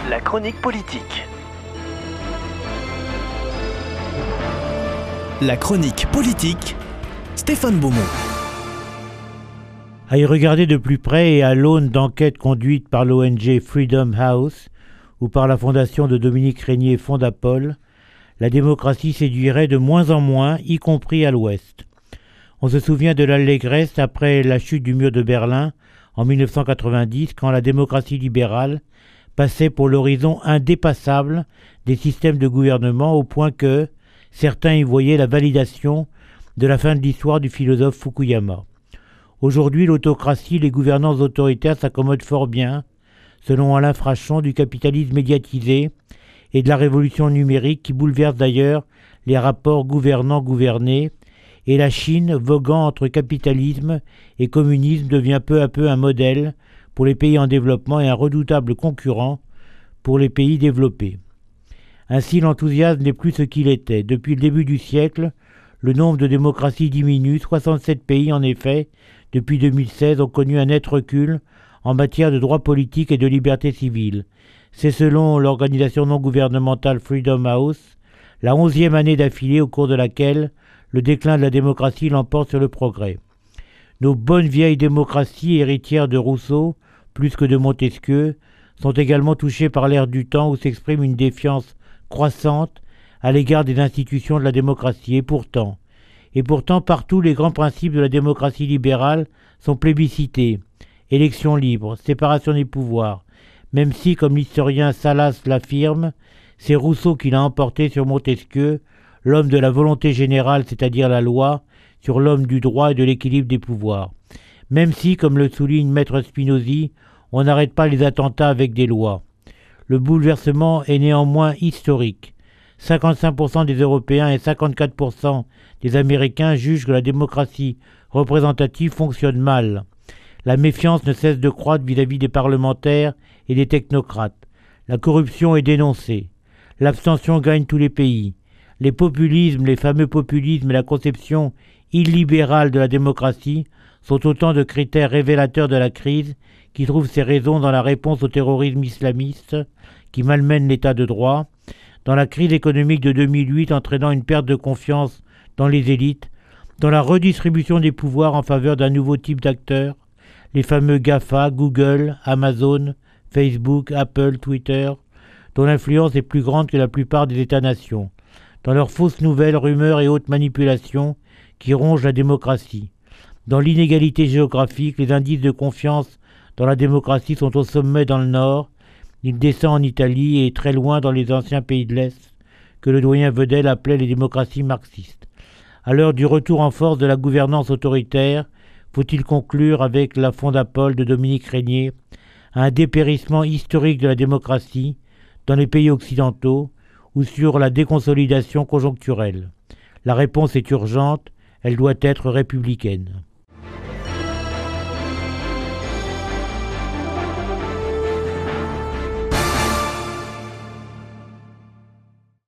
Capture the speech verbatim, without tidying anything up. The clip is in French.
La chronique politique. La chronique politique, Stéphane Beaumont. À y regarder de plus près et à l'aune d'enquêtes conduites par l'O N G Freedom House ou par la fondation de Dominique Régnier Fondapol, la démocratie séduirait de moins en moins, y compris à l'Ouest. On se souvient de l'allégresse après la chute du mur de Berlin en mille neuf cent quatre-vingt-dix, quand la démocratie libérale passait pour l'horizon indépassable des systèmes de gouvernement, au point que certains y voyaient la validation de la fin de l'histoire du philosophe Fukuyama. Aujourd'hui, l'autocratie, les gouvernances autoritaires s'accommodent fort bien, selon Alain Frachon, du capitalisme médiatisé et de la révolution numérique qui bouleverse d'ailleurs les rapports gouvernants-gouvernés, et la Chine, voguant entre capitalisme et communisme, devient peu à peu un modèle pour les pays en développement et un redoutable concurrent pour les pays développés. Ainsi, l'enthousiasme n'est plus ce qu'il était. Depuis le début du siècle, le nombre de démocraties diminue. soixante-sept pays, en effet, depuis deux mille seize, ont connu un net recul en matière de droits politiques et de libertés civiles. C'est, selon l'organisation non gouvernementale Freedom House, la onzième année d'affilée au cours de laquelle le déclin de la démocratie l'emporte sur le progrès. Nos bonnes vieilles démocraties, héritières de Rousseau, plus que de Montesquieu, sont également touchées par l'ère du temps où s'exprime une défiance croissante à l'égard des institutions de la démocratie. Et pourtant, et pourtant, partout, les grands principes de la démocratie libérale sont plébiscités. Élections libres, séparation des pouvoirs, même si, comme l'historien Salas l'affirme, c'est Rousseau qui l'a emporté sur Montesquieu, l'homme de la volonté générale, c'est-à-dire la loi, sur l'homme du droit et de l'équilibre des pouvoirs. Même si, comme le souligne Maître Spinozzi, on n'arrête pas les attentats avec des lois. Le bouleversement est néanmoins historique. cinquante-cinq pour cent des Européens et cinquante-quatre pour cent des Américains jugent que la démocratie représentative fonctionne mal. La méfiance ne cesse de croître vis-à-vis des parlementaires et des technocrates. La corruption est dénoncée. L'abstention gagne tous les pays. Les populismes, les fameux populismes et la conception illibérale de la démocratie sont autant de critères révélateurs de la crise qui trouve ses raisons dans la réponse au terrorisme islamiste qui malmène l'état de droit, dans la crise économique de deux mille huit entraînant une perte de confiance dans les élites, dans la redistribution des pouvoirs en faveur d'un nouveau type d'acteurs, les fameux GAFA, Google, Amazon, Facebook, Apple, Twitter, dont l'influence est plus grande que la plupart des États-nations, dans leurs fausses nouvelles, rumeurs et autres manipulations qui rongent la démocratie. Dans l'inégalité géographique, les indices de confiance dans la démocratie sont au sommet dans le Nord, il descend en Italie et très loin dans les anciens pays de l'Est, que le doyen Vedel appelait les démocraties marxistes. À l'heure du retour en force de la gouvernance autoritaire, faut-il conclure avec la Fondapol de Dominique Régnier, un dépérissement historique de la démocratie dans les pays occidentaux ou sur la déconsolidation conjoncturelle. La réponse est urgente, elle doit être républicaine.